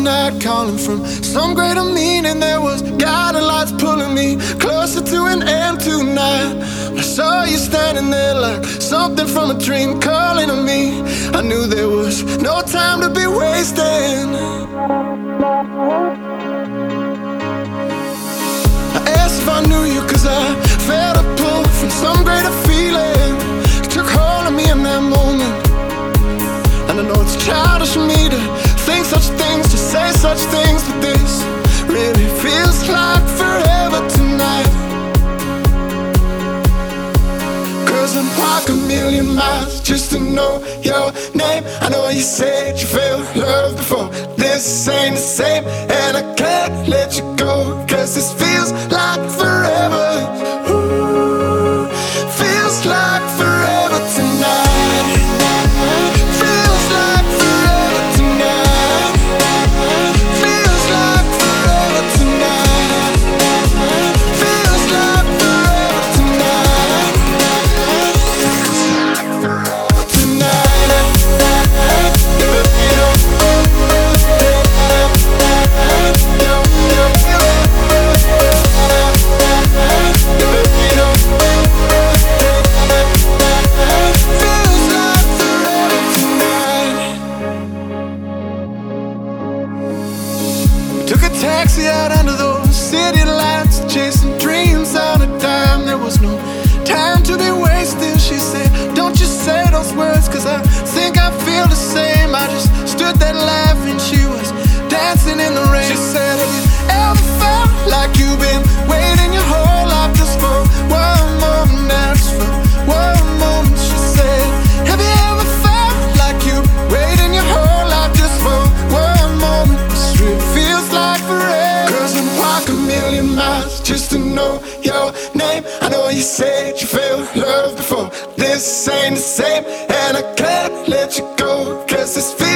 night, calling from some greater meaning. There was guiding lights pulling me closer to an end tonight. I saw you standing there like something from a dream calling on me. I knew there was no time to be wasting. I asked if I knew you, cause I felt a pull from some greater feeling. It took hold of me in that moment. And I know it's childish of me to think such things, to say such things, but this really feels like forever tonight. Cause I'd walk a million miles just to know your name. I know you said you felt love before, this ain't the same. And I can't let you go, cause this feels like forever. Ooh, feels like forever tonight. Feels like forever tonight. Feels like forever tonight. Feels like forever tonight. Took a taxi out under those city lights, chasing dreams on a dime. There was no time to be wasted. She said, don't you say those words, cause I think I feel the same. I just stood there laughing, she was dancing in the rain. She said, have you ever felt like you've been waiting your whole life just for one moment? Now just for one moment. She said, have you ever felt like you've waiting your whole life just for one moment? This really feels like forever. Cause I'd walk a million miles just to know your name. I know you said you felt love before, this ain't the same. And I can't let you go, cause this feels